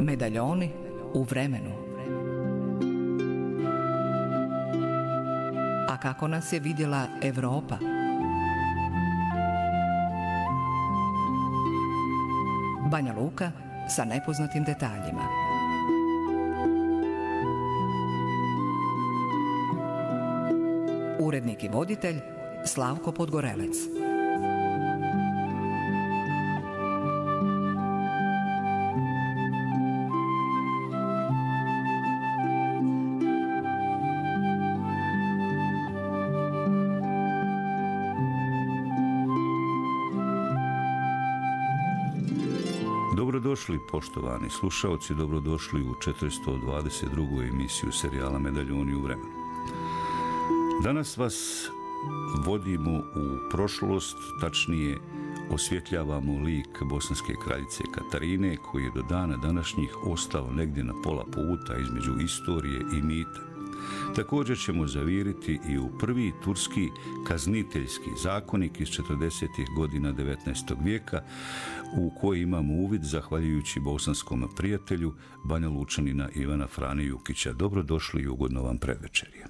Medaljoni u vremenu. A kako nas je vidjela Evropa? Banja Luka sa nepoznatim detaljima. Urednik i voditelj Slavko Podgorelec. Dobrodošli, poštovani slušaoci, dobrodošli u 422. emisiju serijala Medaljoni u vremenu. Danas vas vodimo u prošlost, tačnije osvjetljavamo lik bosanske kraljice Katarine, koji je do dana današnjih ostao negdje na pola puta između istorije i mita. Također ćemo zaviriti i u prvi turski kazniteljski zakonik iz 40. godina 19. vijeka, u koji imamo uvid zahvaljujući bosanskom prijatelju Banja Lučanina Ivana Frane Jukića. Dobrodošli i ugodno vam predvečerje.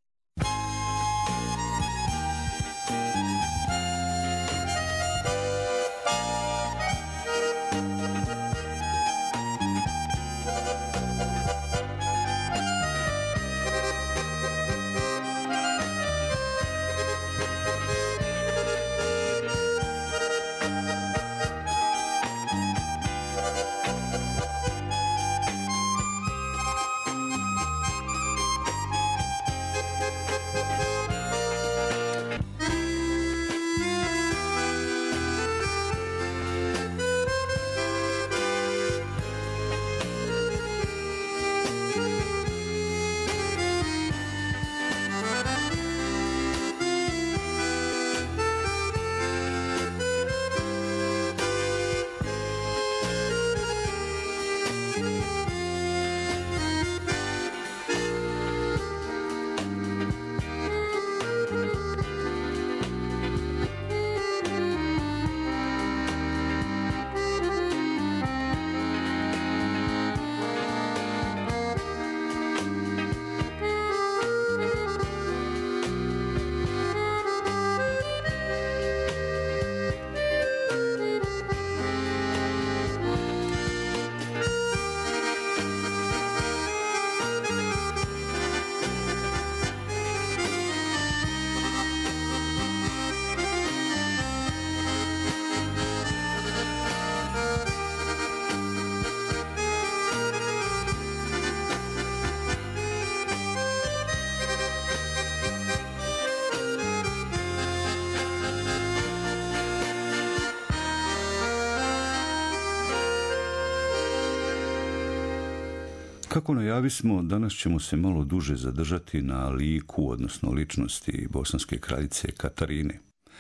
Kako najavismo, danas ćemo se malo duže zadržati na liku, odnosno ličnosti bosanske kraljice Katarine.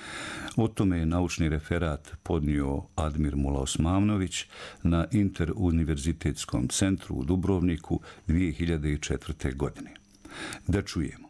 O tome je naučni referat podnio Admir Mula Osmanović na Interuniverzitetskom centru u Dubrovniku 2004. godine. Da čujemo.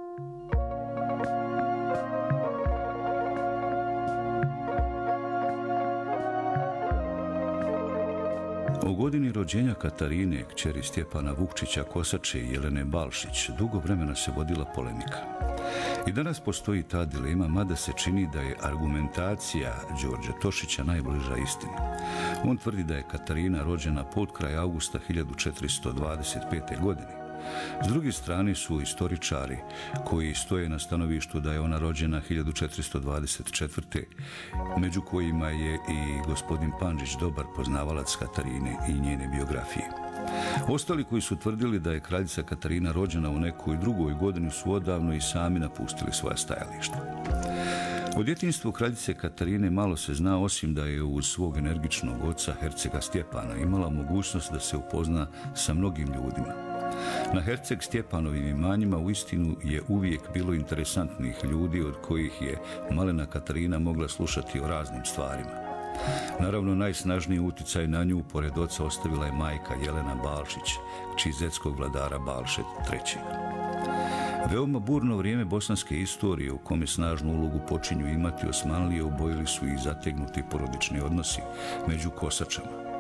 O godini rođenja Katarine, kćeri Stjepana Vukčića Kosače i Jelene Balšić, dugo vremena se vodila polemika. I danas postoji ta dilema, mada se čini da je argumentacija Đorđa Tošića najbliža istini. On tvrdi da je Katarina rođena potkraj avgusta 1425. godine. S druge strane su istoričari koji stoje na stanovištu da je ona rođena 1424. među kojima je i gospodin Pandžić, dobar poznavalac Katarine i njene biografije. Ostali koji su tvrdili da je kraljica Katarina rođena u nekoj drugoj godini su odavno i sami napustili svoja stajališta. O djetinjstvu kraljice Katarine malo se zna, osim da je uz svog energičnog oca, hercega Stjepana, imala mogućnost da se upozna sa mnogim ljudima. Na herceg Stjepanovim imanjima uistinu je uvijek bilo interesantnih ljudi od kojih je malena Katarina mogla slušati o raznim stvarima. Naravno, najsnažniji utjecaj na nju, pored oca, ostavila je majka Jelena Balšić, kći zetskog vladara Balše III. Veoma burno vrijeme bosanske istorije, u kome snažnu ulogu počinju imati Osmanlije, obojili su i zategnuti porodični odnosi među Kosačama.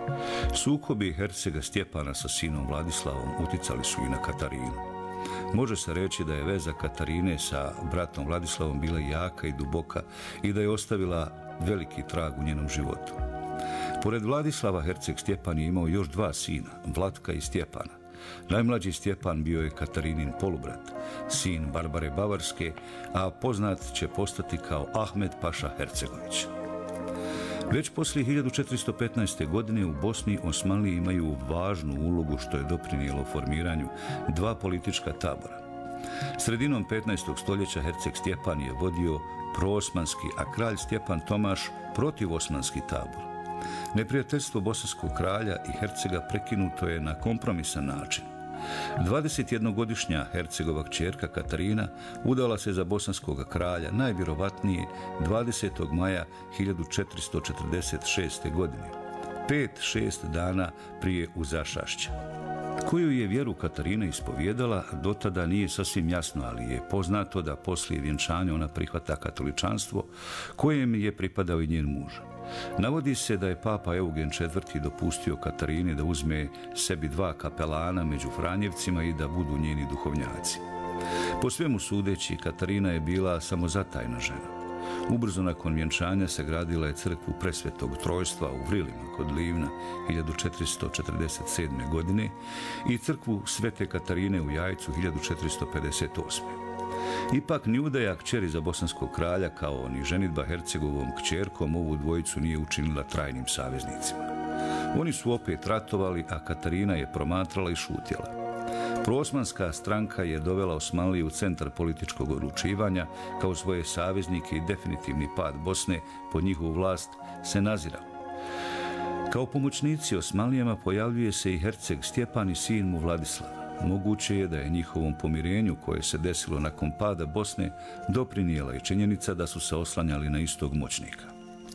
Sukobi hercega Stjepana sa sinom Vladislavom uticali su i na Katarinu. Može se reći da je veza Katarine sa bratom Vladislavom bila jaka i duboka i da je ostavila veliki trag u njenom životu. Pored Vladislava, herceg Stjepan je imao još 2 sina, Vlatka i Stjepana. Najmlađi Stjepan bio je Katarinin polubrat, sin Barbare Bavarske, a poznat će postati kao Ahmed Paša Hercegović. Već poslije 1415. godine u Bosni Osmanlije imaju važnu ulogu što je doprinijelo formiranju 2 politička tabora. Sredinom 15. stoljeća herceg Stjepan je vodio proosmanski, a kralj Stjepan Tomaš protivosmanski tabor. Neprijateljstvo bosanskog kralja i hercega prekinuto je na kompromisan način. 21-godišnja hercegova kćerka Katarina udala se za bosanskog kralja najvjerovatnije 20. maja 1446. godine, 5-6 dana prije Uzašašća. Koju je vjeru Katarina ispovijedala, do tada nije sasvim jasno, ali je poznato da poslije vjenčanja ona prihvata katoličanstvo, kojem je pripadao i njen muž. Navodi se da je papa Eugen IV. Dopustio Katarini da uzme sebi 2 kapelana među Franjevcima i da budu njeni duhovnjaci. Po svemu sudeći, Katarina je bila samozatajna žena. Ubrzo nakon vjenčanja sagradila je crkvu Presvetog Trojstva u Vrilima kod Livna 1447. godine i crkvu Svete Katarine u Jajcu 1458. Ipak ni udaja kćeri za bosanskog kralja kao ni ženidba hercegovom kćerkom ovu dvojicu nije učinila trajnim saveznicima. Oni su opet ratovali, a Katarina je promatrala i šutjela. Proosmanska stranka je dovela Osmanliju u centar političkog odlučivanja kao svoje saveznike i definitivni pad Bosne pod njihovu vlast se nazirao. Kao pomoćnici Osmanlijama pojavljuje se i herceg Stjepan i sin mu Vladislav. Moguće je da je njihovom pomirenju koje se desilo nakon pada Bosne doprinijela i činjenica da su se oslanjali na istog moćnika.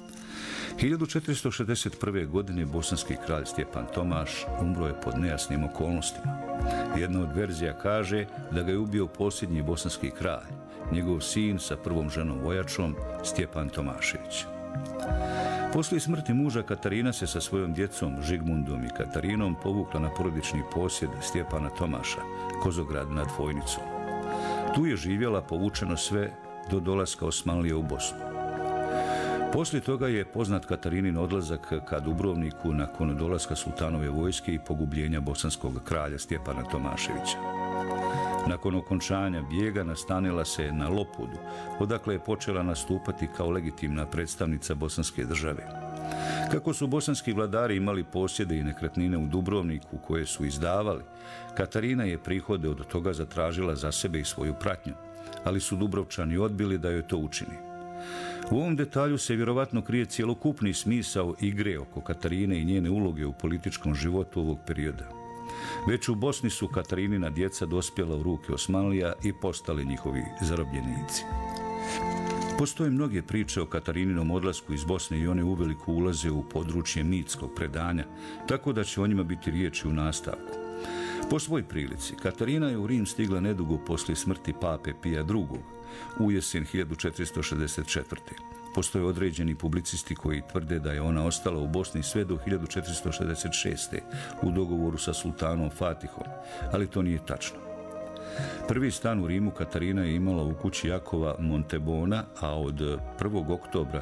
1461. godine bosanski kralj Stjepan Tomaš umro je pod nejasnim okolnostima. Jedna od verzija kaže da ga je ubio posljednji bosanski kralj, njegov sin sa prvom ženom vojačom Stjepan Tomašević. Poslije smrti muža Katarina se sa svojom djecom Žigmundom i Katarinom povukla na porodični posjed Stjepana Tomaša, Kozograd nad Fojnicom. Tu je živjela povučeno sve do dolaska Osmanlije u Bosnu. Poslije toga je poznat Katarinin odlazak ka Dubrovniku nakon dolaska sultanove vojske i pogubljenja bosanskog kralja Stjepana Tomaševića. Nakon okončanja bijega nastanila se na Lopudu, odakle je počela nastupati kao legitimna predstavnica bosanske države. Kako su bosanski vladari imali posjede i nekretnine u Dubrovniku koje su izdavali, Katarina je prihode od toga zatražila za sebe i svoju pratnju, ali su Dubrovčani odbili da joj to učini. U ovom detalju se vjerovatno krije cjelokupni smisao igre oko Katarine i njene uloge u političkom životu ovog perioda. Već u Bosni su Katarinina djeca dospjela u ruke Osmanlija i postali njihovi zarobljenici. Postoje mnoge priče o Katarininom odlasku iz Bosne i one uveliko ulaze u područje mitskog predanja, tako da će o njima biti riječi u nastavku. Po svoj prilici, Katarina je u Rim stigla nedugo poslije smrti pape Pija II. U jesen 1464. Postoje određeni publicisti koji tvrde da je ona ostala u Bosni sve do 1466. u dogovoru sa sultanom Fatihom, ali to nije tačno. Prvi stan u Rimu Katarina je imala u kući Jakova Montebona, a od 1. oktobra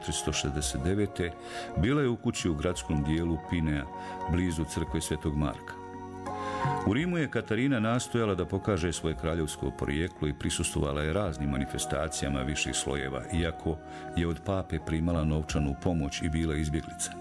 1469. bila je u kući u gradskom dijelu Pinea, blizu crkve Svetog Marka. U Rimu je Katarina nastojala da pokaže svoje kraljevsko porijeklo i prisustvovala je raznim manifestacijama viših slojeva, iako je od pape primala novčanu pomoć i bila izbjeglica.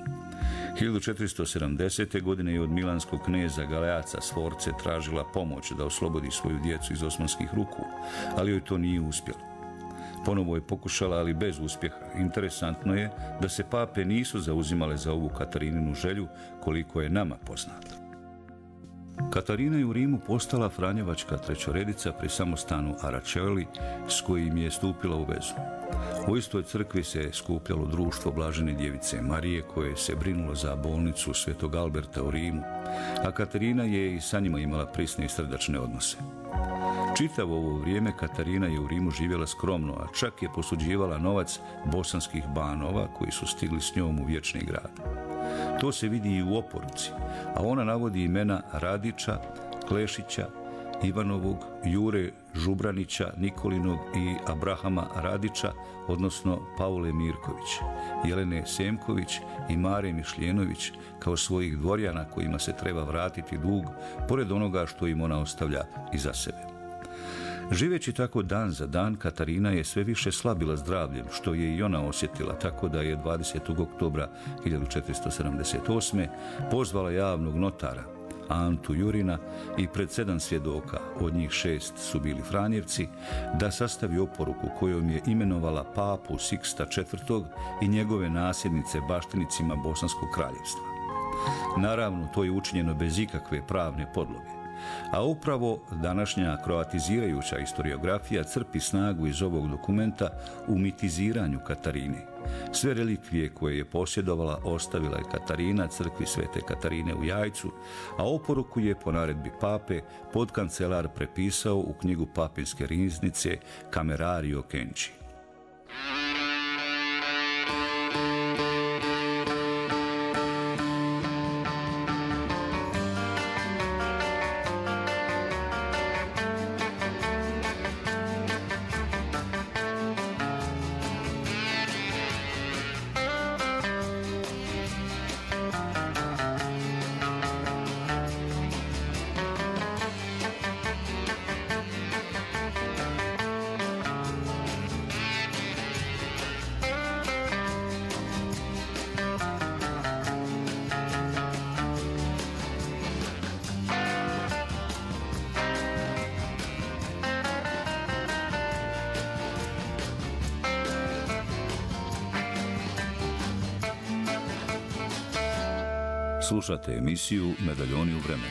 1470. godine je od milanskog kneza Galeaca Sforce tražila pomoć da oslobodi svoju djecu iz osmanskih ruku, ali joj to nije uspjelo. Ponovo je pokušala, ali bez uspjeha. Interesantno je da se pape nisu zauzimale za ovu Katarininu želju koliko je nama poznato. Katarina je u Rimu postala franjevačka trećoredica pri samostanu Aračeoli s kojim je stupila u vezu. U istoj crkvi se skupljalo društvo Blažene djevice Marije koje se brinulo za bolnicu Svetog Alberta u Rimu, a Katarina je i sa njima imala prisne i srdačne odnose. Čitavo ovo vrijeme Katarina je u Rimu živjela skromno, a čak je posuđivala novac bosanskih banova koji su stigli s njom u vječni grad. To se vidi i u oporuci, a ona navodi imena Radića, Klešića, Ivanovog, Jure Žubranića, Nikolinog i Abrahama Radića, odnosno Paule Mirković, Jelene Semković i Mare Mišljenović kao svojih dvorjana kojima se treba vratiti dug, pored onoga što im ona ostavlja iza sebe. Živeći tako dan za dan, Katarina je sve više slabila zdravljem, što je i ona osjetila, tako da je 20. oktobra 1478. pozvala javnog notara, Antu Jurina, i pred 7 svjedoka, od njih 6 su bili Franjevci, da sastavi oporuku kojom je imenovala papu Siksta IV. I njegove nasljednice baštinicima Bosanskog kraljevstva. Naravno, to je učinjeno bez ikakve pravne podloge. A upravo današnja kroatizirajuća historiografija crpi snagu iz ovog dokumenta u mitiziranju Katarine. Sve relikvije koje je posjedovala ostavila je Katarina crkvi Svete Katarine u Jajcu, a oporuku je po naredbi pape podkancelar prepisao u knjigu papinske riznice Camerario Kenči. Slušate emisiju Medaljoni u vremenu.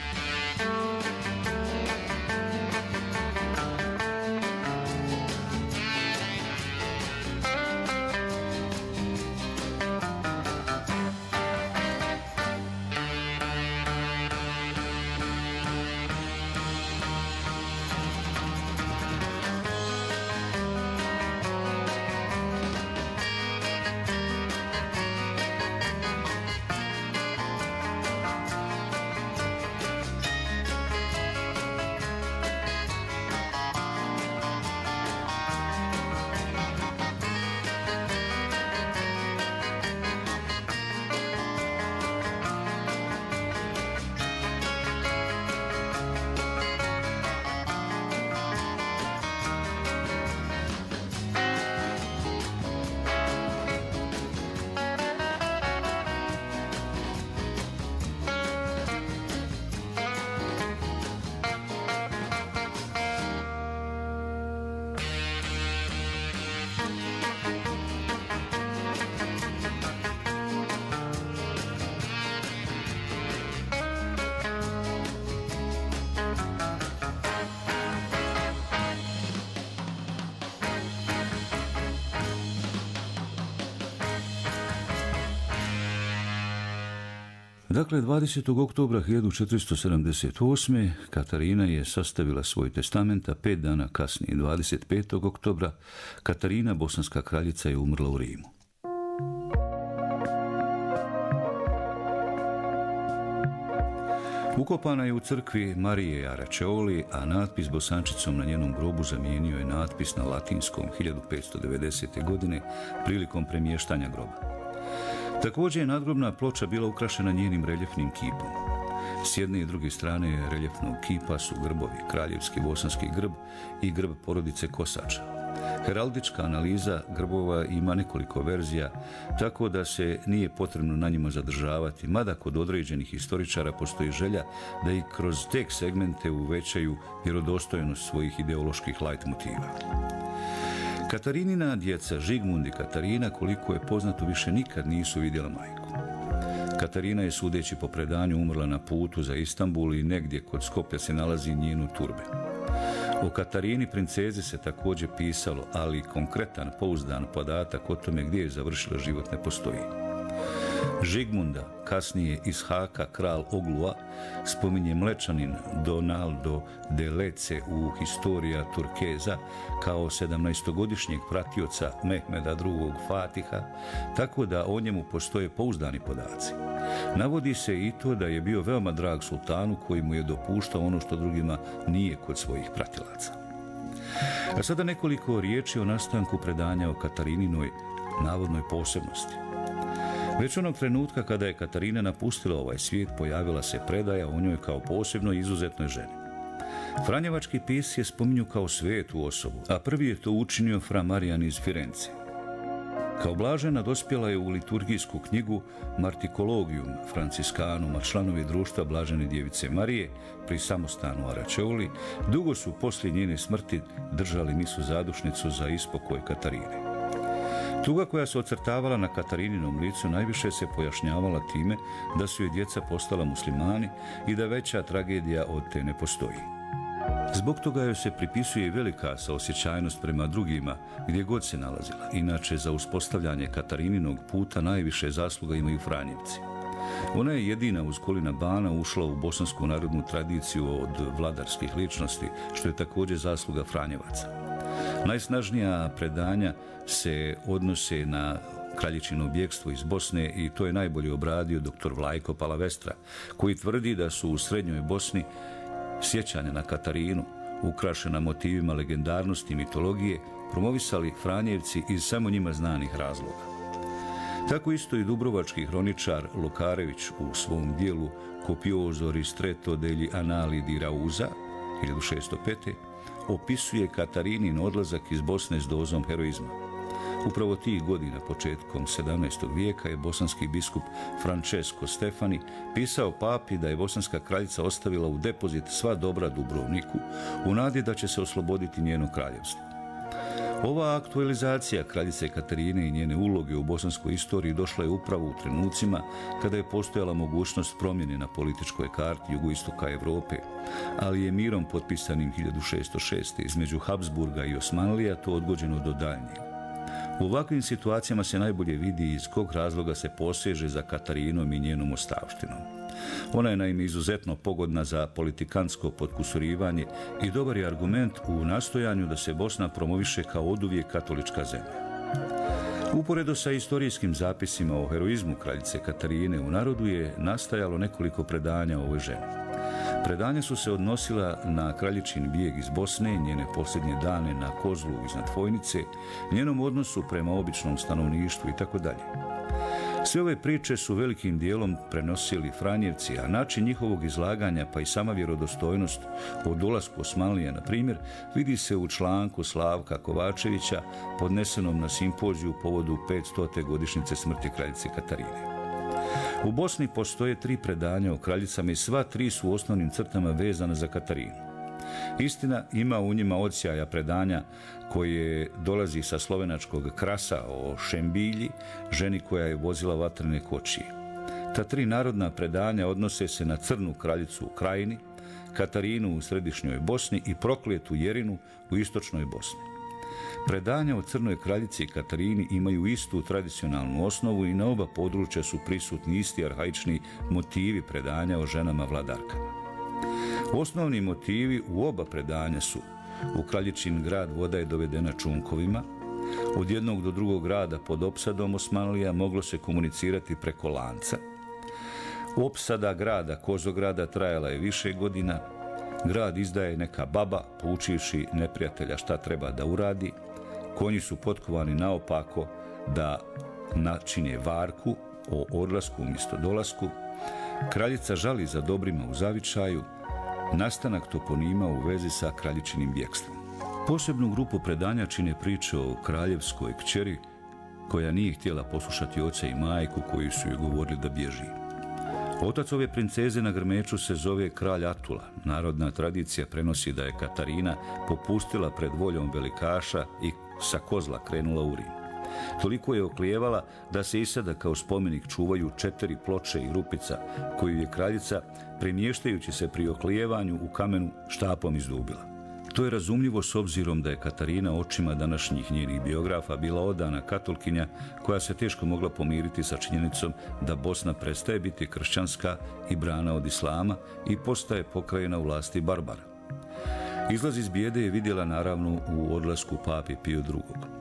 Dakle, 20. oktobra 1478. Katarina je sastavila svoj testament, a 5 dana kasnije, 25. oktobra, Katarina, bosanska kraljica, je umrla u Rimu. Ukopana je u crkvi Marije Aračeoli, a natpis bosančicom na njenom grobu zamijenio je natpis na latinskom 1590. godine prilikom premještanja groba. Također je nadgrobna ploča bila ukrašena njenim reljefnim kipom. S jedne i druge strane reljefnog kipa su grbovi, kraljevski bosanski grb i grb porodice Kosača. Heraldička analiza grbova ima nekoliko verzija, tako da se nije potrebno na njima zadržavati, mada kod određenih historičara postoji želja da i kroz te segmente uvećaju vjerodostojnost svojih ideoloških lajtmotiva. Katarinina djeca, Žigmund i Katarina, koliko je poznato, više nikad nisu vidjela majku. Katarina je, sudeći po predanju, umrla na putu za Istanbul i negdje kod Skoplja se nalazi njenu turbe. O Katarini princezi se također pisalo, ali konkretan, pouzdan podatak o tome gdje je završila život ne postoji. Žigmunda, kasnije Ishaka, kralj Oglua, spominje Mlečanin Donaldo de Lece u Historia Turkeza kao 17-godišnjeg pratioca Mehmeda II. Fatiha, tako da o njemu postoje pouzdani podaci. Navodi se i to da je bio veoma drag sultanu koji mu je dopuštao ono što drugima nije kod svojih pratilaca. A sada nekoliko riječi o nastanku predanja o Katarinoj navodnoj posebnosti. Već onog trenutka kada je Katarina napustila ovaj svijet, pojavila se predaja o njoj kao posebno izuzetnoj ženi. Franjevački pisci je spominju kao svetu osobu, a prvi je to učinio fra Marijan iz Firence. Kao blažena dospjela je u liturgijsku knjigu Martikologium Franciscanum, a članovi društva Blažene djevice Marije pri samostanu Aračeoli dugo su poslije njene smrti držali misu zadušnicu za ispokoj Katarine. Tuga koja se ocrtavala na Katarininom licu najviše se pojašnjavala time da su joj djeca postala muslimani i da veća tragedija od te ne postoji. Zbog toga joj se pripisuje velika saosjećajnost prema drugima gdje god se nalazila. Inače, za uspostavljanje Katarininog puta najviše zasluga imaju Franjevci. Ona je jedina uz kolina Bana ušla u bosansku narodnu tradiciju od vladarskih ličnosti, što je također zasluga Franjevaca. Najsnažnija predanja se odnose na kraljičino bjegstvo iz Bosne i to je najbolje obradio dr. Vlajko Palavestra, koji tvrdi da su u srednjoj Bosni sjećanja na Katarinu, ukrašena motivima legendarnosti i mitologije, promovisali Franjevci iz samo njima znanih razloga. Tako isto i dubrovački hroničar Lokarević u svom dijelu Copioso ristretto degli annali di Rausa 1605. opisuje Katarinin odlazak iz Bosne s dozom heroizma. Upravo tih godina, početkom 17. vijeka, je bosanski biskup Francesco Stefani pisao papi da je bosanska kraljica ostavila u depozit sva dobra Dubrovniku u nadi da će se osloboditi njeno kraljevstvo. Ova aktualizacija kraljice Katarine i njene uloge u bosanskoj istoriji došla je upravo u trenucima kada je postojala mogućnost promjene na političkoj karti jugoistoka Europe, ali je mirom potpisanim 1606. između Habsburga i Osmanlija to odgođeno do daljnjeg. U ovakvim situacijama se najbolje vidi iz kog razloga se poseže za Katarinom i njenom ostavštinom. Ona je naime izuzetno pogodna za politikansko potkusurivanje i dobar je argument u nastojanju da se Bosna promoviše kao oduvijek katolička zemlja. Uporedo sa istorijskim zapisima o heroizmu kraljice Katarine u narodu je nastajalo nekoliko predanja o ovoj ženi. Predanja su se odnosila na kraljičin bijeg iz Bosne, njene posljednje dane na kozlu iznad Fojnice, njenom odnosu prema običnom stanovništvu itd. Sve ove priče su velikim dijelom prenosili Franjevci, a način njihovog izlaganja pa i sama vjerodostojnost o dolasku Osmanlija, na primjer, vidi se u članku Slavka Kovačevića podnesenom na simpoziju povodu 500. godišnjice smrti kraljice Katarine. U Bosni postoje 3 predanja o kraljicama i sva 3 su u osnovnim crtama vezana za Katarinu. Istina, ima u njima odsjaja predanja koje dolazi sa slovenačkog Krasa o Šembilji, ženi koja je vozila vatrene kočije. Ta 3 narodna predanja odnose se na crnu kraljicu u Krajini, Katarinu u središnjoj Bosni i prokletu Jerinu u istočnoj Bosni. Predanja o crnoj kraljici i Katarini imaju istu tradicionalnu osnovu i na oba područja su prisutni isti arhaični motivi predanja o ženama vladarkama. Osnovni motivi u oba predanja su: u kraljičin grad voda je dovedena čunkovima, od jednog do drugog grada pod opsadom Osmanlija moglo se komunicirati preko lanca, opsada grada Kozograda trajala je više godina, grad izdaje neka baba poučivši neprijatelja šta treba da uradi, konji su potkovani naopako da načine varku o odlasku umjesto dolasku, kraljica žali za dobrima u zavičaju, nastanak toponima u vezi sa kraljičinim bjegstvom. Posebnu grupu predanja čine priče o kraljevskoj kćeri koja nije htjela poslušati oca i majku koji su joj govorili da bježi. Otac ove princeze na grmeću se zove kralj Atula. Narodna tradicija prenosi da je Katarina popustila pred voljom velikaša i sa kozla krenula u Rim. Toliko je oklijevala da se i sada kao spomenik čuvaju 4 ploče i rupica koju je kraljica, premještajući se pri oklijevanju u kamenu, štapom izdubila. To je razumljivo s obzirom da je Katarina očima današnjih njenih biografa bila odana katolkinja koja se teško mogla pomiriti sa činjenicom da Bosna prestaje biti kršćanska i brana od islama i postaje pokrajina u vlasti Barbara. Izlaz iz bijede je vidjela naravno u odlasku papi Pio II.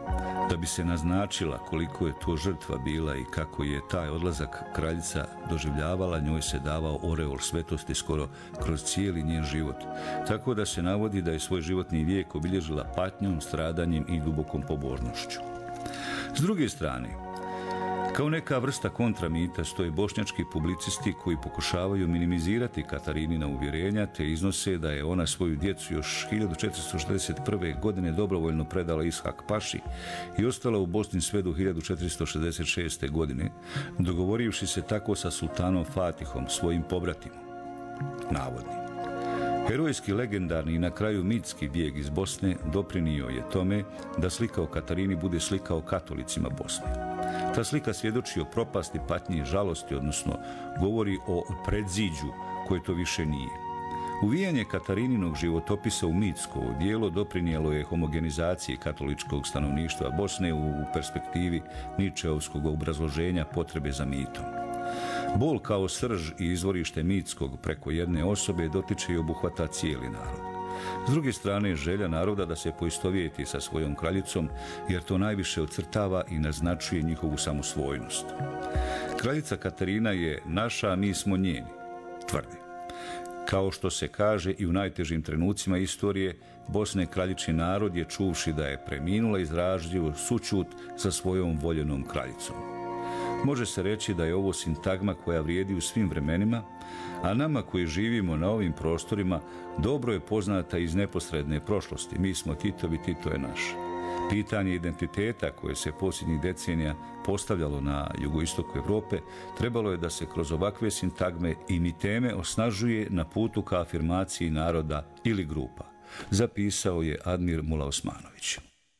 Da bi se naznačila koliko je to žrtva bila i kako je taj odlazak kraljica doživljavala, njoj se davao oreol svetosti skoro kroz cijeli njen život. Tako da se navodi da je svoj životni vijek obilježila patnjom, stradanjem i dubokom pobožnošću. S druge strane, kao neka vrsta kontramita stoje bošnjački publicisti koji pokušavaju minimizirati Katarinina uvjerenja te iznose da je ona svoju djecu još 1461. godine dobrovoljno predala Ishak Paši i ostala u Bosni sve do 1466. godine, dogovorivši se tako sa sultanom Fatihom, svojim pobratimom. Navodni. Herojski, legendarni i na kraju mitski bijeg iz Bosne doprinio je tome da slika o Katarini bude slika o katolicima Bosne. Ta slika svjedoči o propasti, patnji i žalosti, odnosno govori o predziđu koje to više nije. Uvijanje Katarininog životopisa u mitsko djelo doprinijelo je homogenizaciji katoličkog stanovništva Bosne u perspektivi Ničeovskog obrazloženja potrebe za mitom. Bol kao srž i izvorište mitskog preko jedne osobe dotiče i obuhvata cijeli narod. S druge strane, želja naroda da se poistovjeti sa svojom kraljicom, jer to najviše ocrtava i naznačuje njihovu samosvojnost. Kraljica Katarina je naša, a mi smo njeni, tvrdi. Kao što se kaže i u najtežim trenucima istorije, Bosne kraljičin narod je, čuvši da je preminula, izrazio sućut sa svojom voljenom kraljicom. Može se reći da je ovo sintagma koja vrijedi u svim vremenima, a nama koji živimo na ovim prostorima dobro je poznata iz neposredne prošlosti. Mi smo Titovi, Tito je naš. Pitanje identiteta koje se posljednjih decenija postavljalo na jugoistoku Europe trebalo je da se kroz ovakve sintagme i miteme osnažuje na putu ka afirmaciji naroda ili grupa, zapisao je Admir Mula Osmanović.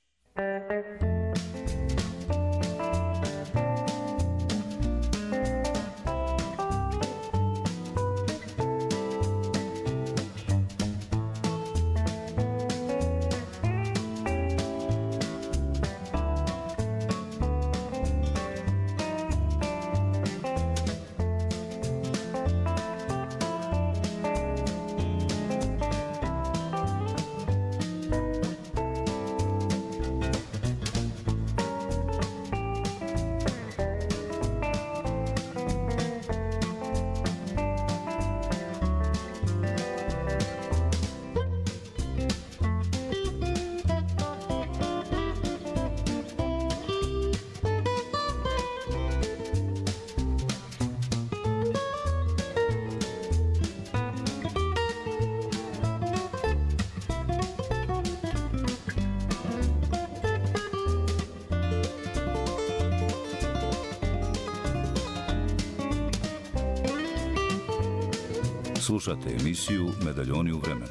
Slušate emisiju Medaljoni u vremenu.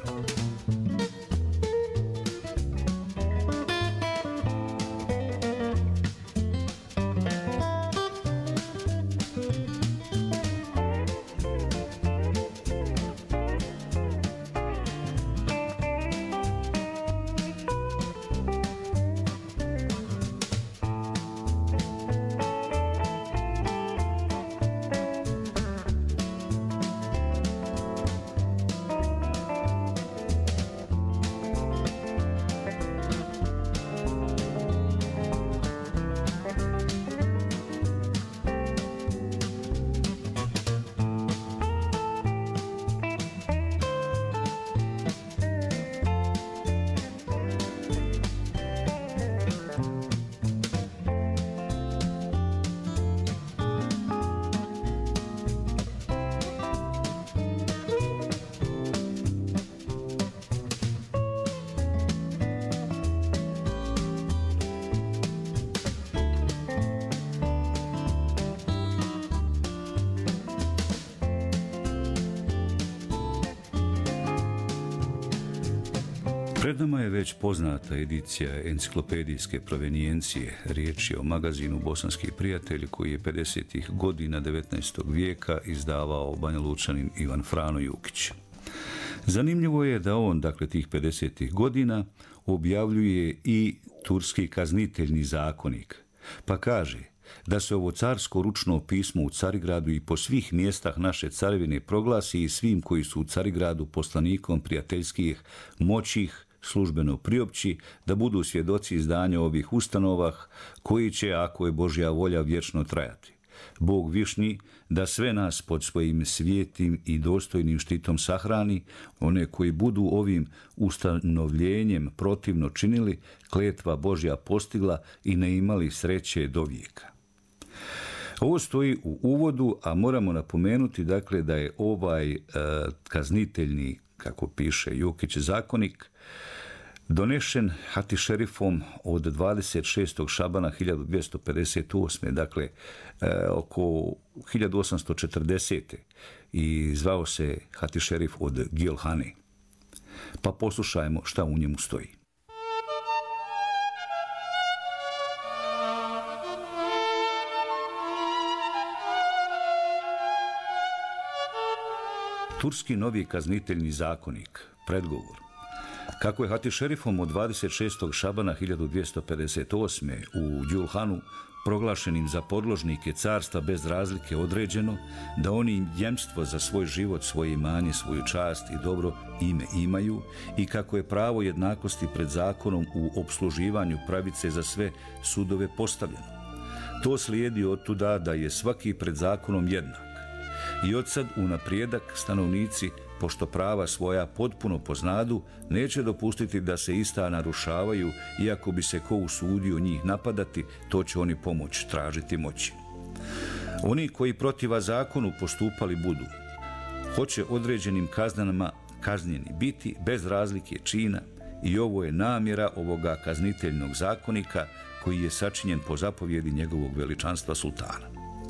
Pred nama je već poznata edicija enciklopedijske provenijencije. Riječ je o magazinu Bosanski prijatelj koji je 50. godina 19. vijeka izdavao Banjalučanin Ivan Frano Jukić. Zanimljivo je da on, dakle tih 50. godina, objavljuje i turski kazniteljni zakonik, pa kaže da se ovo carsko ručno pismo u Carigradu i po svih mjestah naše carevine proglasi i svim koji su u Carigradu poslanikom prijateljskih moćih službeno priopći da budu svjedoci izdanja ovih ustanova koji će, ako je Božja volja, vječno trajati. Bog višnji da sve nas pod svojim svijetim i dostojnim štitom sahrani, one koji budu ovim ustanovljenjem protivno činili, kletva Božja postigla i ne imali sreće do vijeka. Ovo stoji u uvodu, a moramo napomenuti dakle da je ovaj kazniteljni, kako piše Jokić, zakonik donešen hatišerifom od 26. šabana 1258. Dakle, oko 1840. i zvao se hatišerif od Gilhane. Pa poslušajmo šta u njemu stoji. Turski novi kazniteljni zakonik, predgovor. Kako je hatišerifom od 26. šabana 1258. u Đulhanu proglašenim za podložnike carstva bez razlike određeno da oni jemstvo za svoj život, svoje imanje, svoju čast i dobro ime imaju i kako je pravo jednakosti pred zakonom u opsluživanju pravice za sve sudove postavljeno. To slijedi od tuda da je svaki pred zakonom jednak. I od sad unaprijedak stanovnici, pošto prava svoja potpuno poznadu, neće dopustiti da se ista narušavaju, iako bi se ko usudio njih napadati, to će oni pomoć tražiti moći. Oni koji protiva zakonu postupali budu, hoće određenim kaznama kažnjeni biti bez razlike čina, i ovo je namjera ovoga kazniteljnog zakonika koji je sačinjen po zapovjedi njegovog veličanstva sultana.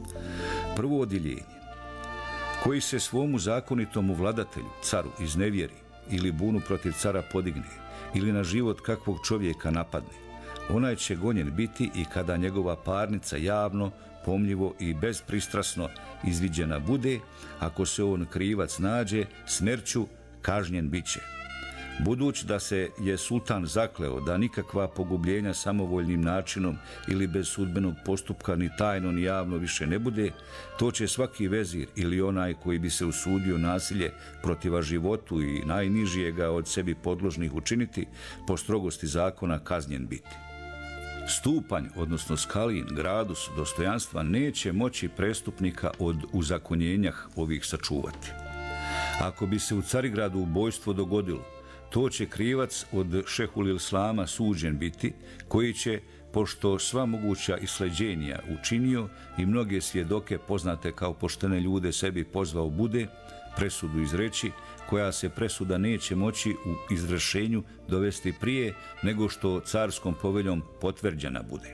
Prvo odjeljenje. Koji se svomu zakonitomu vladatelju, caru, iznevjeri ili bunu protiv cara podigne ili na život kakvog čovjeka napadne, onaj će gonjen biti i kada njegova parnica javno, pomljivo i bezpristrasno izviđena bude, ako se on krivac nađe, smrću kažnjen biće. Budući da se je sultan zakleo da nikakva pogubljenja samovoljnim načinom ili bez sudbenog postupka ni tajno ni javno više ne bude, to će svaki vezir ili onaj koji bi se usudio nasilje protiva životu i najnižijega od sebi podložnih učiniti, po strogosti zakona kažnjen biti. Stupanj, odnosno skalin, gradus dostojanstva neće moći prestupnika od uzakonjenja ovih sačuvati. Ako bi se u Carigradu ubojstvo dogodilo, to će krivac od šehul islama suđen biti, koji će, pošto sva moguća isleđenja učinio i mnoge svjedoke poznate kao poštene ljude sebi pozvao bude, presudu izreći, koja se presuda neće moći u izvršenju dovesti prije nego što carskom poveljom potvrđena bude.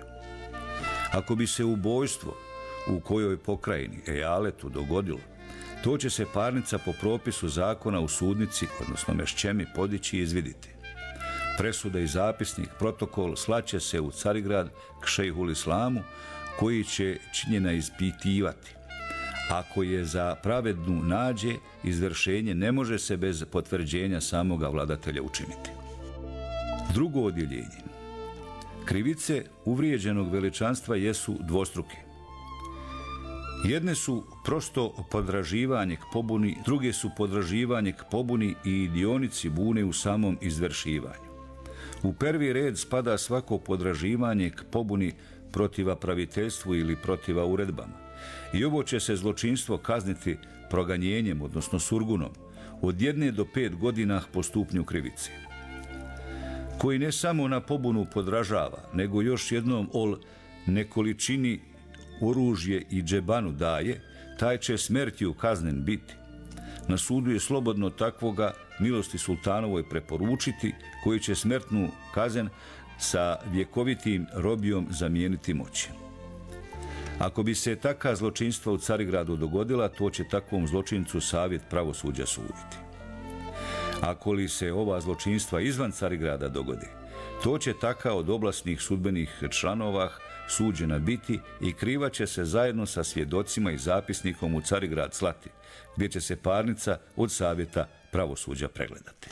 Ako bi se ubojstvo u kojoj pokrajini, ejaletu, dogodilo, to će se parnica po propisu zakona u sudnici, odnosno mešćemi, podići i izviditi. Presuda i zapisnik, protokol slaće se u Carigrad k šejhul islamu, koji će činjena ispitivati. Ako je za pravednu nađe, izvršenje ne može se bez potvrđenja samoga vladatelja učiniti. Drugo odjeljenje. Krivice uvrijeđenog veličanstva jesu dvostruke. Jedne su prosto podraživanje k pobuni, druge su podraživanje k pobuni i dionici bune u samom izvršivanju. U prvi red spada svako podraživanje k pobuni protiva praviteljstvu ili protiva uredbama. I ovo će se zločinstvo kazniti proganjenjem, odnosno surgunom, od 1 do 5 godina po stupnju krivice. Koji ne samo na pobunu podražava, nego još jednom nekoličini oružje i džebanu daje, taj će smrtju kaznen biti. Na sudu je slobodno takvoga milosti sultanovoj preporučiti, koji će smrtnu kazen sa vjekovitim robijom zamijeniti moći. Ako bi se taka zločinstva u Carigradu dogodila, to će takvom zločincu savjet pravosuđa suditi. Ako li se ova zločinstva izvan Carigrada dogode, to će taka od oblasnih sudbenih članova suđena biti i krivac će se zajedno sa svjedocima i zapisnikom u Carigrad slati, gdje će se parnica od savjeta pravosuđa pregledati.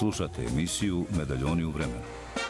Slušate emisiju Medaljoni u vremenu.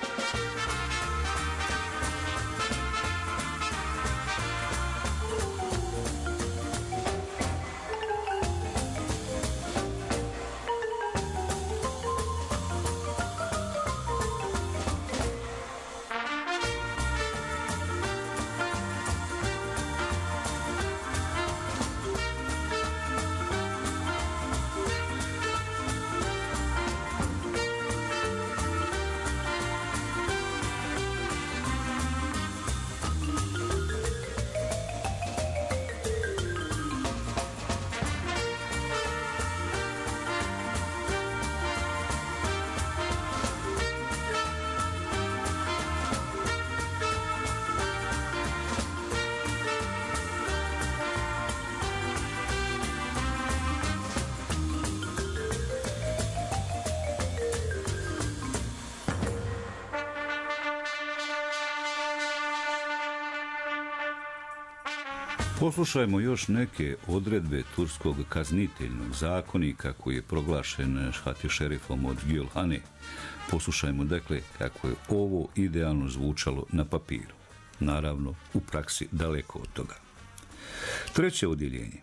Poslušajmo još neke odredbe turskog kazniteljnog zakonika koji je proglašen Hatisherifom od Gülhane. Poslušajmo dakle kako je ovo idealno zvučalo na papiru. Naravno, u praksi daleko od toga. Treće odjeljenje.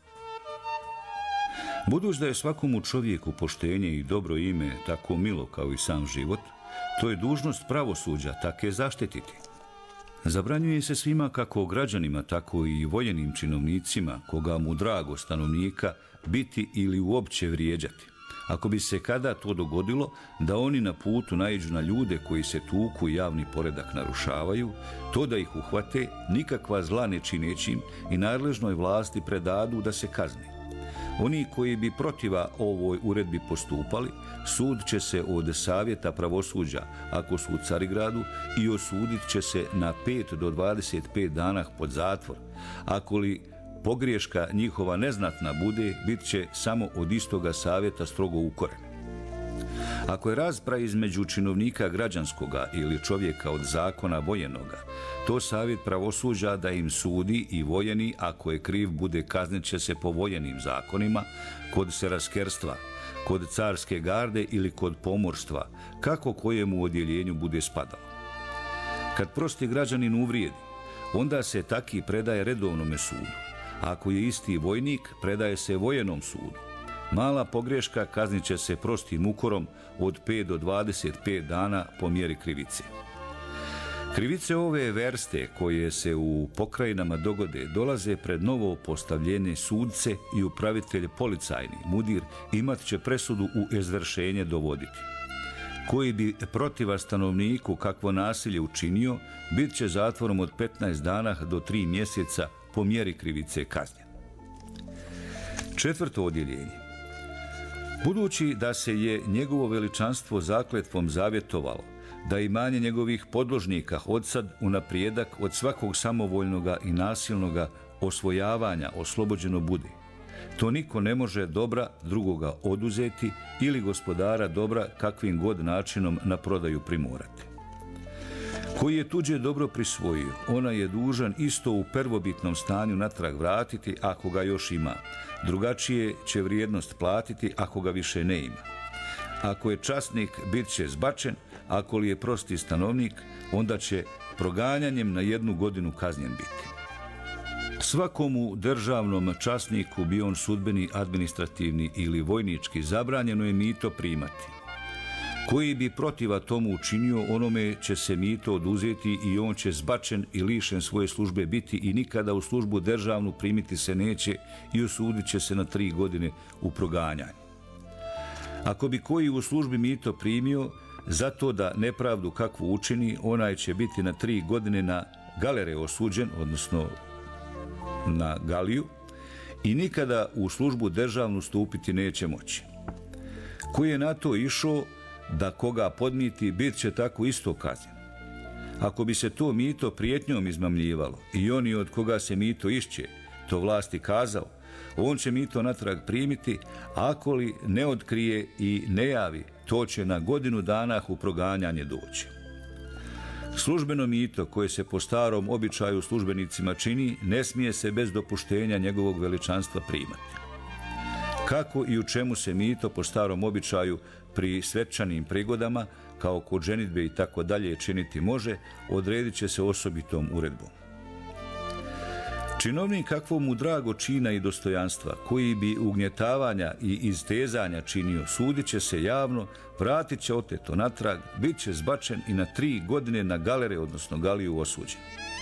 Budući da je svakomu čovjeku poštenje i dobro ime tako milo kao i sam život, to je dužnost pravosuđa take zaštititi. Zabranjuje se svima kako građanima, tako i vojenim činovnicima, koga mu drago stanovnika, biti ili uopće vrijeđati. Ako bi se kada to dogodilo, da oni na putu naiđu na ljude koji se tuku i javni poredak narušavaju, to da ih uhvate, nikakva zla ne čineći im i nadležnoj vlasti predadu da se kazni. Oni koji bi protiva ovoj uredbi postupali, sud će se od savjeta pravosuđa, ako su u Carigradu, i osudit će se na 5 do 25 dana pod zatvor. Ako li pogriješka njihova neznatna bude, bit će samo od istoga savjeta strogo ukoreni. Ako je rasprava između činovnika građanskoga ili čovjeka od zakona vojenoga, to savjet pravosuđa da im sudi i vojeni, ako je kriv, bude kaznit će se po vojenim zakonima, kod seraskerstva, kod carske garde ili kod pomorstva, kako kojemu odjeljenju bude spadalo. Kad prosti građanin uvrijedi, onda se taki predaje redovnome sudu. Ako je isti vojnik, predaje se vojenom sudu. Mala pogreška kaznit će se prostim ukorom od 5 do 25 dana po mjeri krivice. Krivice ove vrste koje se u pokrajinama dogode dolaze pred novo postavljene sudce i upravitelj policajni, mudir, imat će presudu u izvršenje dovoditi. Koji bi protiva stanovniku kakvo nasilje učinio, bit će zatvorom od 15 dana do 3 mjeseca po mjeri krivice kažnjen. Četvrto odjeljenje. Budući da se je njegovo veličanstvo zakletvom zavjetovalo da imanje njegovih podložnika odsad unaprijedak od svakog samovoljnoga i nasilnoga osvojavanja oslobođeno bude, to niko ne može dobra drugoga oduzeti ili gospodara dobra kakvim god načinom na prodaju primorati. Koji je tuđe dobro prisvojio, ona je dužan isto u prvobitnom stanju natrag vratiti ako ga još ima. Drugačije će vrijednost platiti ako ga više ne ima. Ako je časnik, bit će zbačen, ako li je prosti stanovnik, onda će proganjanjem na 1 godinu kažnjen biti. Svakomu državnom časniku, bio on sudbeni, administrativni ili vojnički, zabranjeno je mito primati. Koji bi protiva tomu učinio, onome će se mito oduzeti i on će zbačen i lišen svoje službe biti i nikada u službu državnu primiti se neće i osudit će se na 3 godine u proganjanju. Ako bi koji u službi mito primio, zato da nepravdu kakvu učini, onaj će biti na 3 godine na galere osuđen, odnosno na galiju, i nikada u službu državnu stupiti neće moći. Koji je na to išao da koga podmiti, bit će tako isto kažnjen. Ako bi se to mito prijetnjom izmamljivalo i oni od koga se mito išće, to vlasti kazao, on će mito natrag primiti, a ako li ne otkrije i ne javi, to će na 1 godinu dana u proganjanje doći. Službeno mito koje se po starom običaju službenicima čini, ne smije se bez dopuštenja njegovog veličanstva primati. Kako i u čemu se mito po starom običaju pri svečanim prigodama, kao kod ženidbe i tako dalje, činiti može, odredit će se osobitom uredbom. Činovnik kakvo mu drago čina i dostojanstva, koji bi ugnjetavanja i iztezanja činio, sudit će se javno, vratit će oteto natrag, bit će zbačen i na 3 godine na galere, odnosno galiju, osuđen.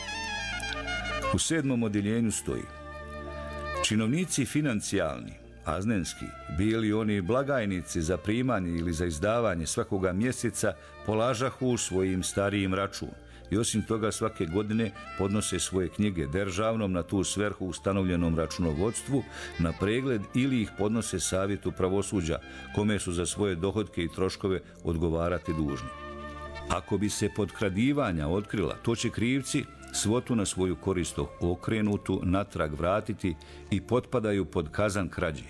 U 7. odjeljenju stoji: činovnici financijalni, aznenski, bili oni blagajnici za primanje ili za izdavanje svakoga mjeseca, polažahu svojim starijim račun i osim toga svake godine podnose svoje knjige državnom na tu svrhu ustanovljenom računovodstvu na pregled ili ih podnose savjetu pravosuđa, kome su za svoje dohotke i troškove odgovarati dužni. Ako bi se potkradivanja otkrila, to će krivci svotu na svoju korist okrenutu natrag vratiti i potpadaju pod kazan krađe.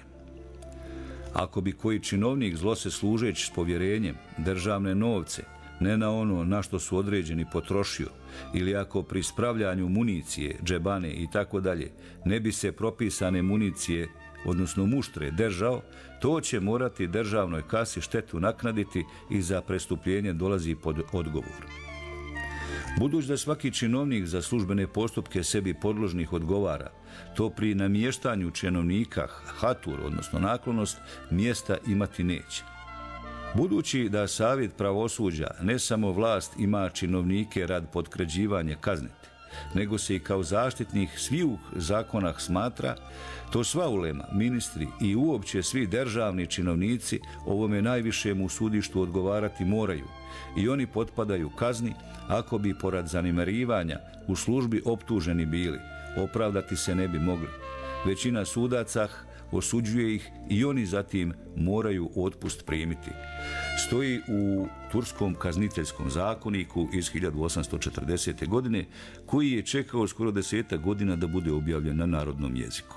Ako bi koji činovnik zlose služeći s povjerenjem državne novce ne na ono na što su određeni potrošio, ili ako pri spravljanju municije, džebane i tako dalje ne bi se propisane municije, odnosno muštre, držao, to će morati državnoj kasi štetu naknaditi i za prestupljenje dolazi pod odgovor. Budući da svaki činovnik za službene postupke sebi podložnih odgovara, to pri namještanju činovnika hatur, odnosno naklonost, mjesta imati neće. Budući da savjet pravosuđa ne samo vlast ima činovnike rad podkrađivanje kazniti, nego se i kao zaštitnih sviju zakonah smatra, to sva ulema, ministri i uopće svi državni činovnici ovome najvišemu sudištu odgovarati moraju i oni potpadaju kazni ako bi porad zanemarivanja u službi optuženi bili, opravdati se ne bi mogli. Većina sudaca osuđuje ih i oni zatim moraju otpust primiti. Stoji u Turskom kazniteljskom zakoniku iz 1840. godine, koji je čekao skoro 10 godina da bude objavljen na narodnom jeziku.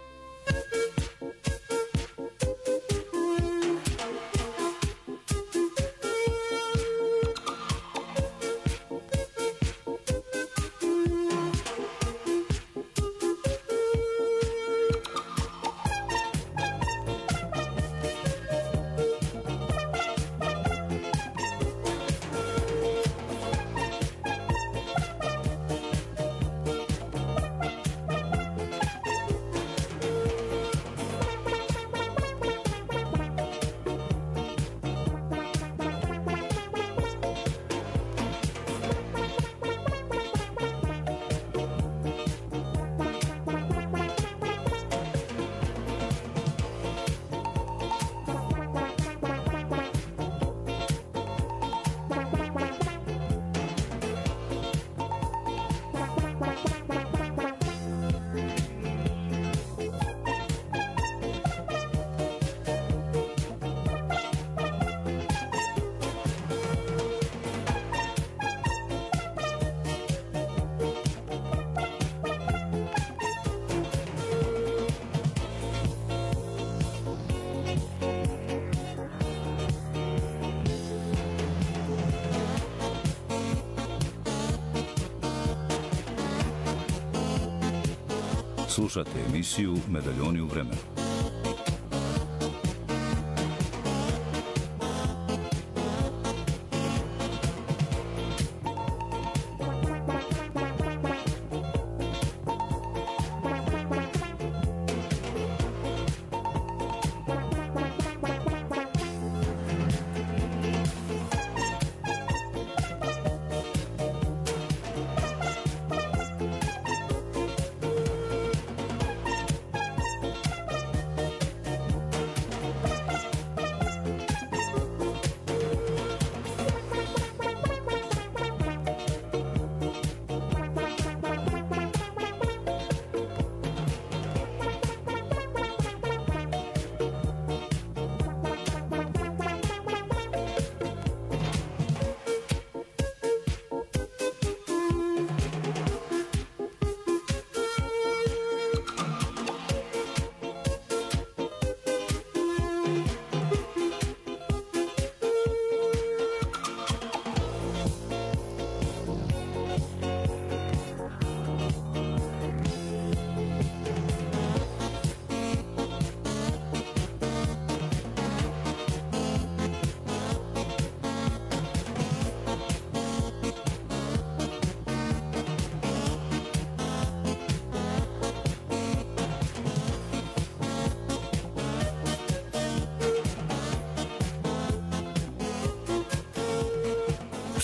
Slušate emisiju Medaljoni u vremenu.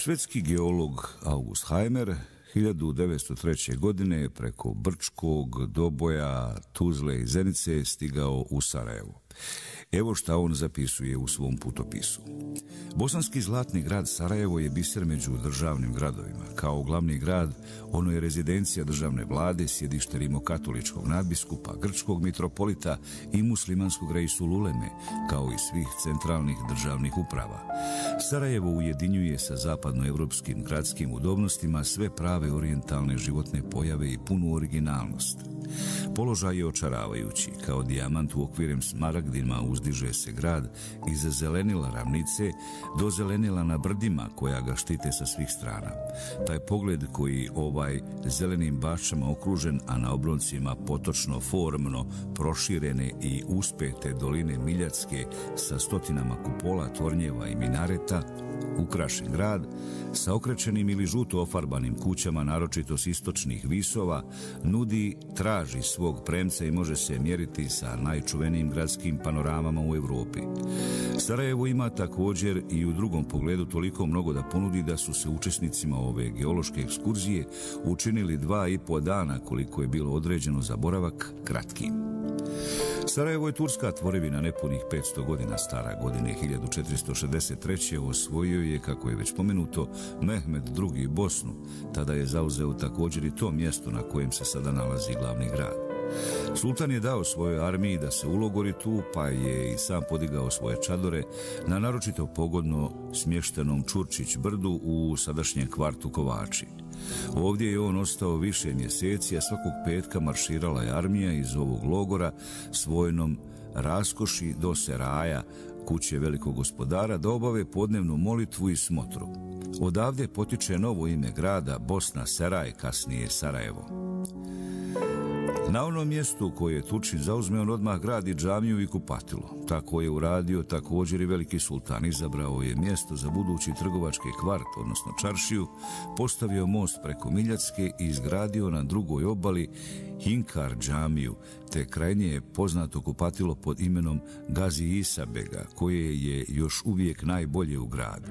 Švedski geolog August Heimer 1903. godine preko Brčkog, Doboja, Tuzle i Zenice je stigao u Sarajevo. Evo šta on zapisuje u svom putopisu. Bosanski zlatni grad Sarajevo je biser među državnim gradovima. Kao glavni grad, ono je rezidencija državne vlade, sjedište rimokatoličkog nadbiskupa, grčkog mitropolita i muslimanskog reisul uleme, kao i svih centralnih državnih uprava. Sarajevo ujedinjuje sa zapadnoevropskim gradskim udobnostima sve prave orijentalne životne pojave i punu originalnost. Položaj je očaravajući, kao dijamant u okvirem smaragdima uzdiže se grad iz zelenila ravnice do zelenila na brdima koja ga štite sa svih strana. Taj pogled koji zelenim bašćama okružen, a na obroncima potočno formno proširene i uspete doline Miljacke sa stotinama kupola, tornjeva i minareta, ukrašen grad, sa okrećenim ili žuto ofarbanim kućama, naročito s istočnih visova, traži svog premca i može se mjeriti sa najčuvenijim gradskim panoramama u Europi. Sarajevo ima također i u drugom pogledu toliko mnogo da ponudi da su se učesnicima ove geološke ekskurzije učinili 2,5 dana koliko je bilo određeno za boravak kratkim. Sarajevo je turska tvorevina nepunih 500 godina stara. Godine 1463. osvojio je, kako je već pomenuto, Mehmed II. Bosnu. Tada je zauzeo također i to mjesto na kojem se sada nalazi glavni grad. Sultan je dao svojoj armiji da se ulogori tu, pa je i sam podigao svoje čadore na naročito pogodno smještenom Čurčić brdu u sadašnjem kvartu Kovači. Ovdje je on ostao više mjeseci, a svakog petka marširala je armija iz ovog logora s vojnom raskoši do Seraja, kuće velikog gospodara, da obave podnevnu molitvu i smotru. Odavde potiče novo ime grada, Bosna Seraj, kasnije Sarajevo. Na onom mjestu koje je Turčin zauzme, on odmah gradi džamiju i kupatilo. Tako je uradio također i veliki sultan. Izabrao je mjesto za budući trgovački kvart, odnosno čaršiju, postavio most preko Miljacke i izgradio na drugoj obali Hinkar džamiju, te kraj nje je poznato kupatilo pod imenom Gazi Isa Bega, koje je još uvijek najbolje u gradu.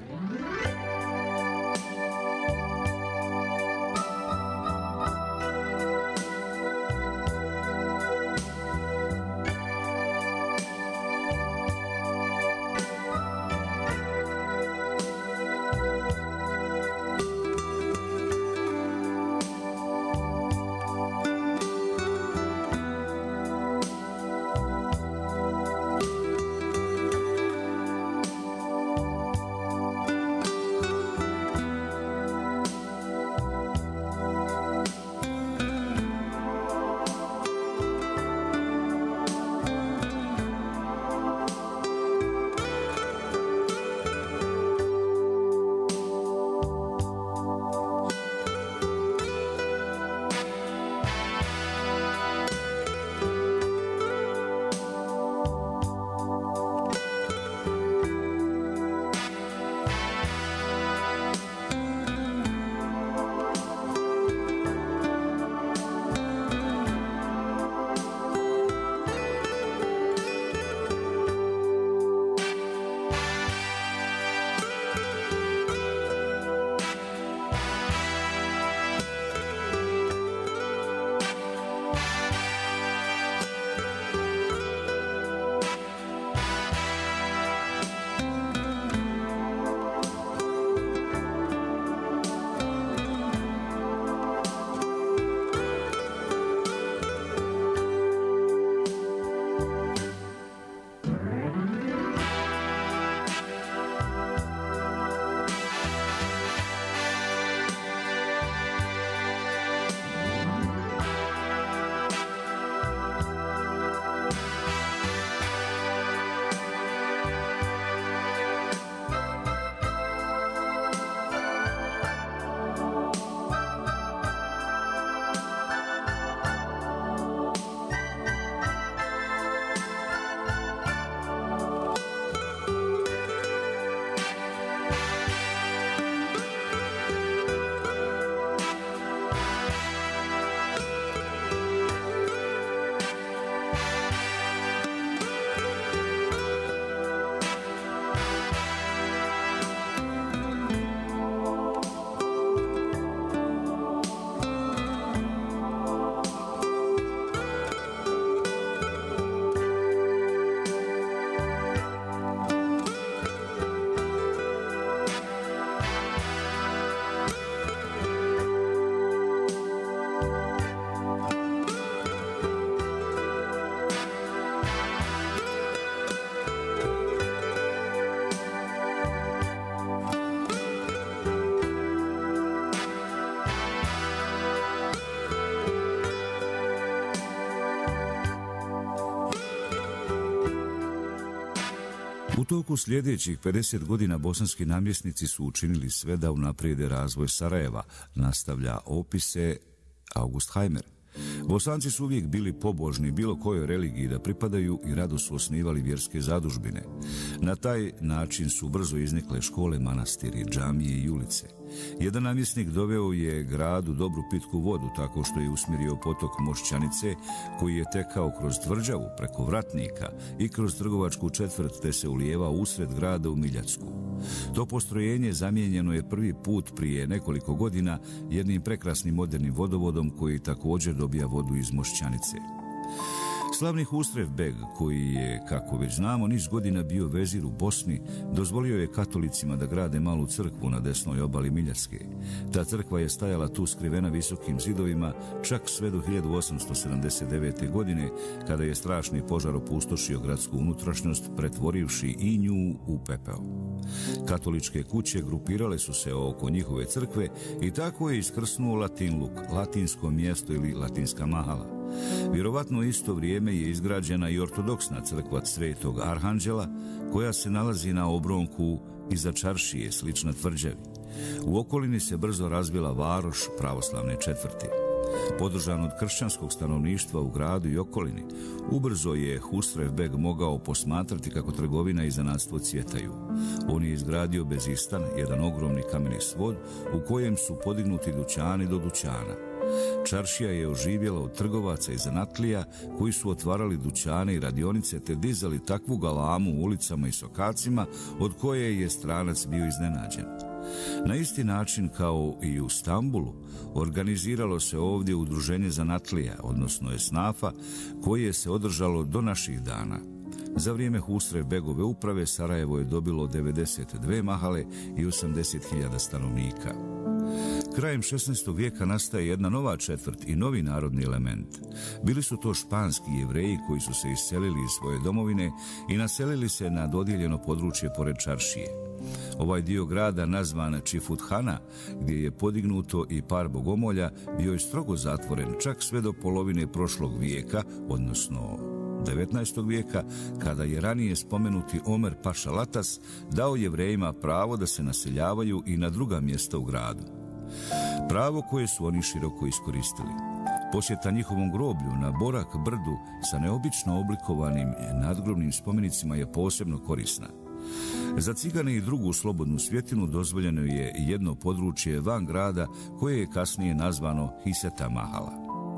U toku sljedećih 50 godina bosanski namjesnici su učinili sve da unaprijede razvoj Sarajeva, nastavlja opise August Hajmer. Bosanci su uvijek bili pobožni bilo kojoj religiji da pripadaju i rado su osnivali vjerske zadužbine. Na taj način su brzo iznikle škole, manastiri, džamije i ulice. Jedan namjesnik doveo je gradu dobru pitku vodu tako što je usmjerio potok Mošćanice koji je tekao kroz tvrđavu preko Vratnika i kroz trgovačku četvrt te se ulijevao usred grada u Miljacku. To postrojenje zamijenjeno je prvi put prije nekoliko godina jednim prekrasnim modernim vodovodom koji također dobija vodu iz Mošćanice. Slavni Husrev Beg, koji je, kako već znamo, niz godina bio vezir u Bosni, dozvolio je katolicima da grade malu crkvu na desnoj obali Miljacke. Ta crkva je stajala tu skrivena visokim zidovima čak sve do 1879. godine, kada je strašni požar opustošio gradsku unutrašnjost, pretvorivši i nju u pepeo. Katoličke kuće grupirale su se oko njihove crkve i tako je iskrsnuo Latinluk, latinsko mjesto ili latinska mahala. Vjerovatno isto vrijeme je izgrađena i ortodoksna crkva Svetog Arhanđela, koja se nalazi na obronku iza čaršije, slična tvrđavi. U okolini se brzo razvila varoš pravoslavne četvrti. Podržan od kršćanskog stanovništva u gradu i okolini, ubrzo je Husrev Beg mogao posmatrati kako trgovina i zanatstvo cvjetaju. On je izgradio Bezistan, jedan ogromni kameni svod u kojem su podignuti dućani do dućana. Čaršija je oživjela od trgovaca i zanatlija koji su otvarali dućane i radionice te dizali takvu galamu u ulicama i sokacima od koje je stranac bio iznenađen. Na isti način kao i u Stambulu, organiziralo se ovdje udruženje zanatlija, odnosno esnafa, koje se održalo do naših dana. Za vrijeme Husrev Begove uprave Sarajevo je dobilo 92 mahale i 80.000 stanovnika. Krajem 16. vijeka nastaje jedna nova četvrt i novi narodni element. Bili su to španski Jevreji koji su se iselili iz svoje domovine i naselili se na dodijeljeno područje pored čaršije. Ovaj dio grada, nazvan Čifuthana, gdje je podignuto i par bogomolja, bio je strogo zatvoren čak sve do polovine prošlog vijeka, odnosno 19. vijeka, kada je ranije spomenuti Omer Paša Latas dao Jevrejima pravo da se naseljavaju i na druga mjesta u gradu. Pravo koje su oni široko iskoristili. Posjeta njihovom groblju na Borak brdu sa neobično oblikovanim nadgrobnim spomenicima je posebno korisna. Za cigane i drugu slobodnu svjetinu dozvoljeno je jedno područje van grada koje je kasnije nazvano Hiseta Mahala.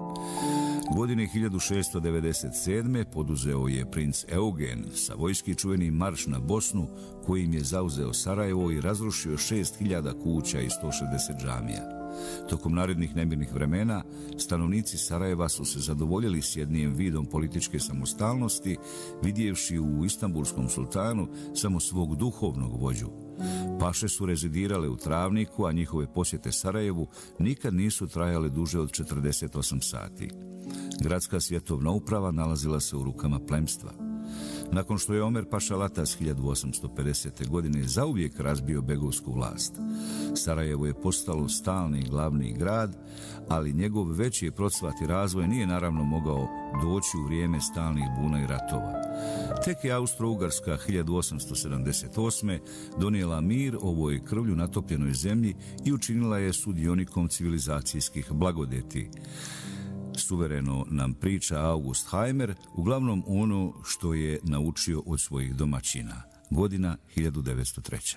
Godine 1697. poduzeo je princ Eugen Savojski čuveni marš na Bosnu, kojim je zauzeo Sarajevo i razrušio 6.000 kuća i 160 džamija. Tokom narednih nemirnih vremena, stanovnici Sarajeva su se zadovoljili s jednim vidom političke samostalnosti, vidjevši u Istanbulskom sultanu samo svog duhovnog vođu. Paše su rezidirale u Travniku, a njihove posjete Sarajevu nikad nisu trajale duže od 48 sati. Gradska svjetovna uprava nalazila se u rukama plemstva. Nakon što je Omer Paša Latas 1850. godine zauvijek razbio begovsku vlast, Sarajevo je postalo stalni glavni grad, ali njegov veći procvat i razvoj nije naravno mogao doći u vrijeme stalnih buna i ratova. Tek je Austro-Ugarska 1878. donijela mir ovoj krvlju natopljenoj zemlji i učinila je sudionikom civilizacijskih blagodeti. Suvereno nam priča August Hajmer, uglavnom ono što je naučio od svojih domaćina. Godina 1903.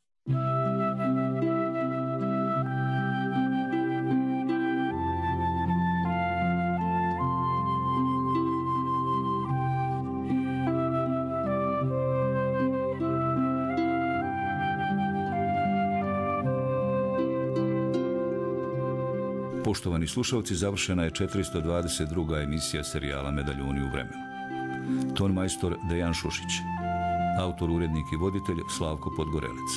Poštovani slušalci, završena je 422. emisija serijala Medaljoni u vremenu. Ton majstor Dejan Šušić. Autor, urednik i voditelj Slavko Podgorelec.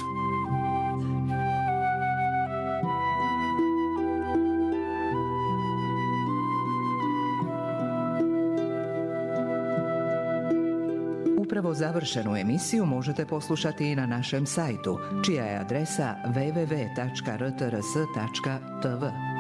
Upravo završenu emisiju možete poslušati i na našem sajtu, čija je adresa www.rtrs.tv.